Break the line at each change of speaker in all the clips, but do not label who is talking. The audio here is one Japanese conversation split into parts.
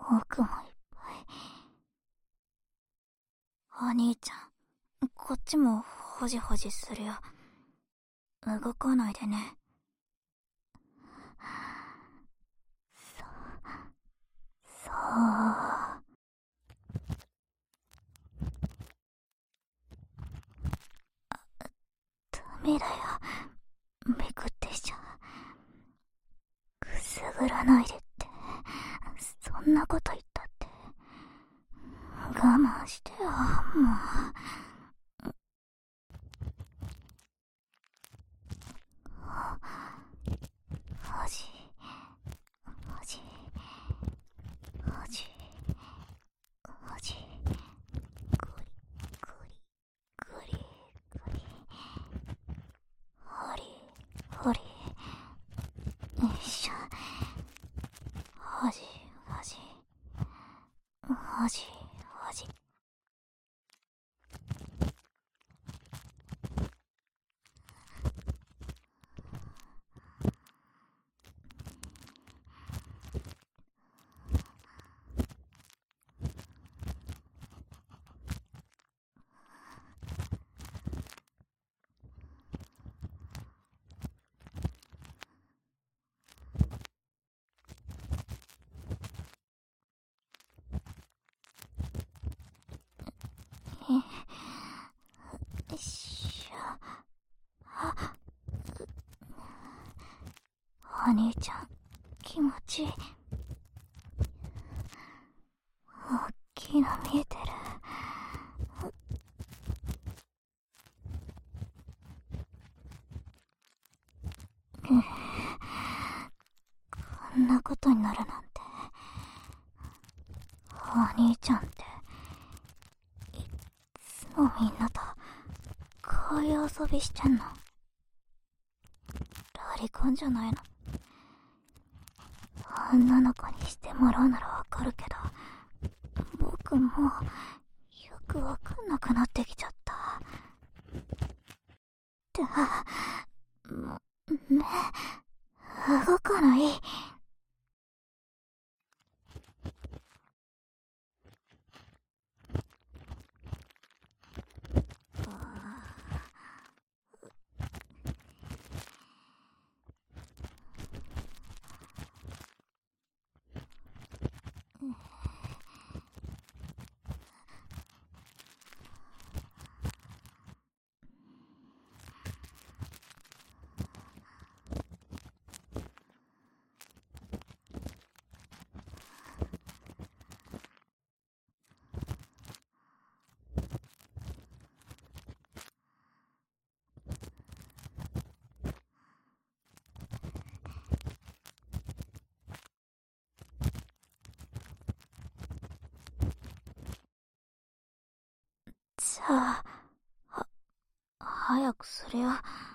奥もいっぱい。お兄ちゃん、こっちもホジホジするよ。動かないでね。そう。ダメだよ。めくってしちゃくすぐらないでって。そんなこと言ったって。我慢してよ、もう。おじ、おじ、おじ、おじ、ぐり、ぐり、ぐり、ぐり。ほり、ほり。よいしょ。ほじ、ほじ、ほじ、ほじ。よいしょ。お兄ちゃん、気持ちいい。大きいの見えてる。こんなことになるなんて。お兄ちゃんっていつもみんなとこういう遊びしてんの？ロリコンじゃないの？女の子にしてもらうならわかるけど、僕もよくわかんなくなってきちゃった。目動かない。じゃあ、早くするよ。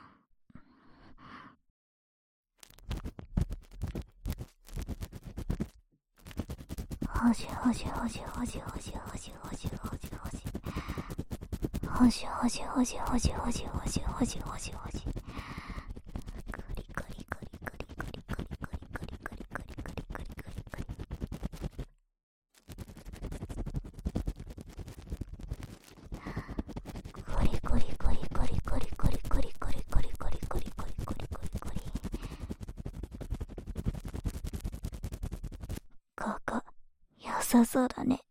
ほじほじほじほじほじほじほじほじほじほじほじほじほじほじほじほじほじほじ。グリグリグリグリグリグリグリグリグリグリグリグリグリグリ。グリグリグリグリグリグリグリグリグリグリグリグリグリグリグリ。ここ良さそうだね。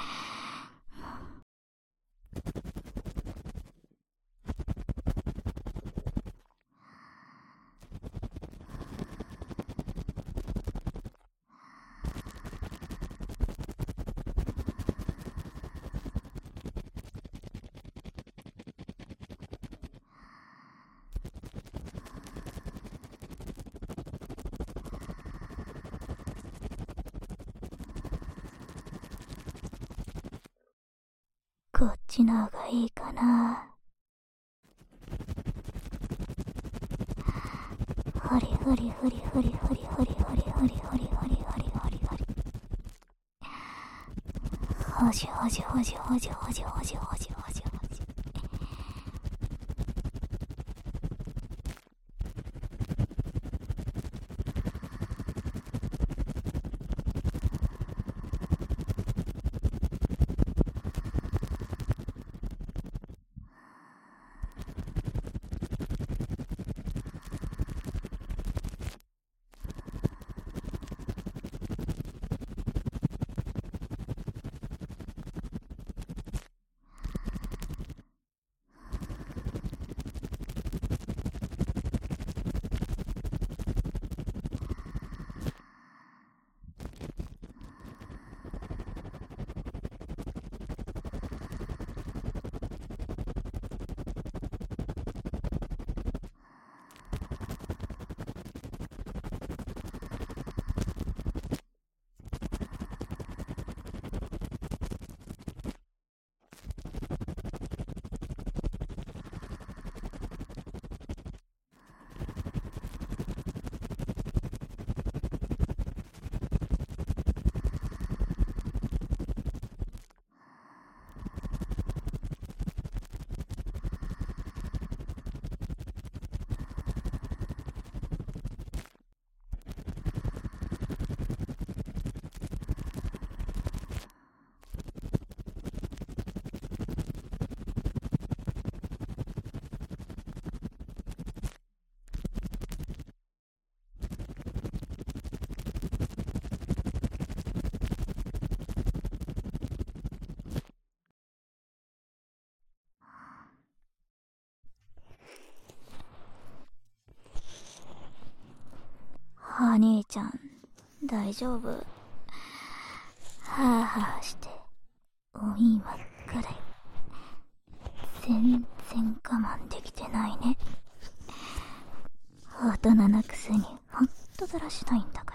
こっちの方がいいかな。ほりほりほりほりほりほりほりほりほりほりほりほりほりほり。ほじほじほじほじほじほじほじほじほじ。 お兄ちゃん大丈夫？はあはあしておい真っ赤で全然我慢できてないね。大人なくせにほんとだらしないんだか